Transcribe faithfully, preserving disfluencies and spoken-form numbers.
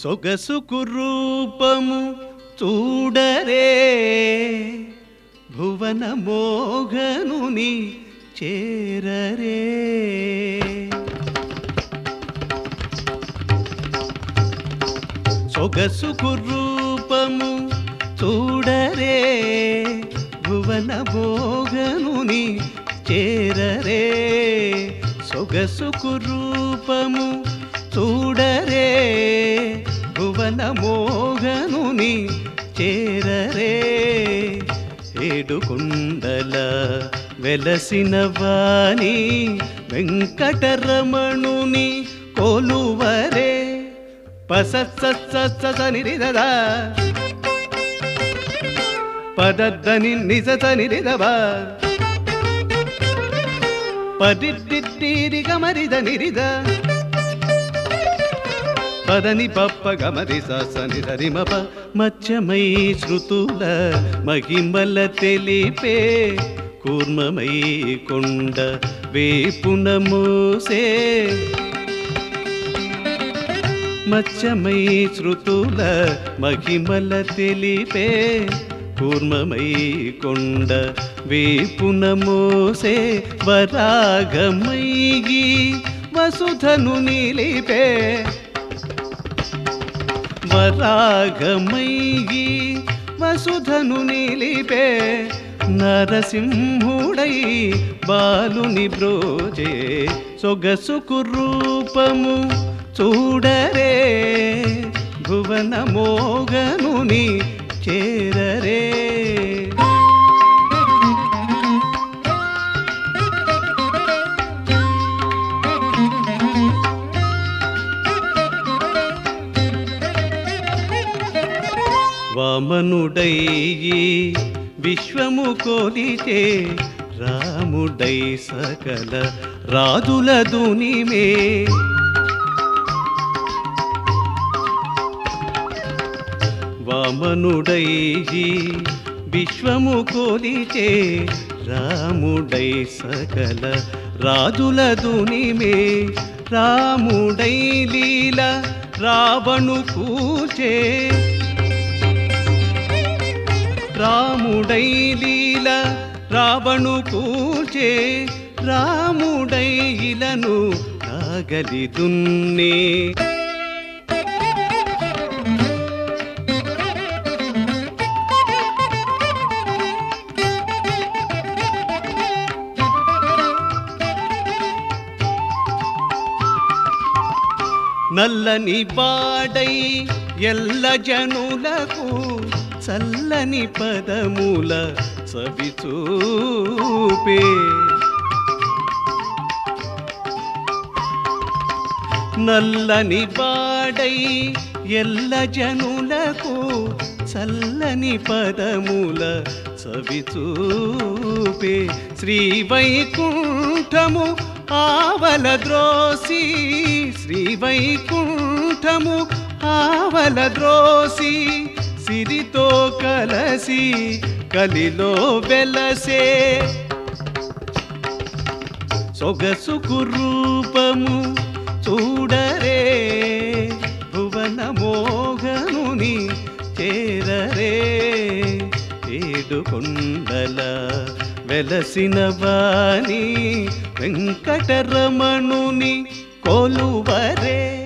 సొగసుకు రూపము చూడరే భువన మోగనుని చేరరే సొగసుకు రూపము చూడరే భువన మోగనుని చేరరే సొగసుకు రూపము చూడరే భువన మోగనుని చేరరే ఏడుకొండల వెలసిన వాణి వెంకటరమణుని కొలువరే పసత్సత్సనిరిదద పదద్దని నిజతనిరిదవ పదిట్టిరి గమరిద నిరిద పదని పప్ప గమరి సని సరిమప మచ్చమై శృతుల మహిమల తెలిపే కూర్మమై కొండ వేపున మోసే మచ్చమై శృతుల మహిమల తెలిపే కూర్మమై కొండ వేపున మోసే వరాగమైగి వసుధను నిలిపే వరాగమైగి వసుధను నిలిపే నరసింహుడై బాలుని బ్రోజే సొగసుకు రూపము చూడరే భువన మోగనుని చేరరే వామనుడై విశ్వము కొలిచే రాముడై సకల రాజుల దునిమే వామనుడై విశ్వము కొలిచే రాముడై సకల రాజుల దునిమే రాముడై లీల రావణు కూచే రాముడై లీల రావణు కూచే రాముడై ఇలను నాగలి దున్నే నల్లని బాడై ఎల్ల జనులకు చల్లని పదముల సవి చూపే నల్లని బాడై ఎల్ల జనులకు చల్లని పదముల సవి చూపే శ్రీ వైకుంఠము ఆవల ద్రోసి శ్రీ వైకుంఠము ఆవల ద్రోసి సిరితో కలసి కలిలో వెలసే సొగసుకు రూపము చూడరే భువన మోగనుని చేరరే ఏడుకొండల వెలసిన వాణి వెంకటరమణుని కొలువరే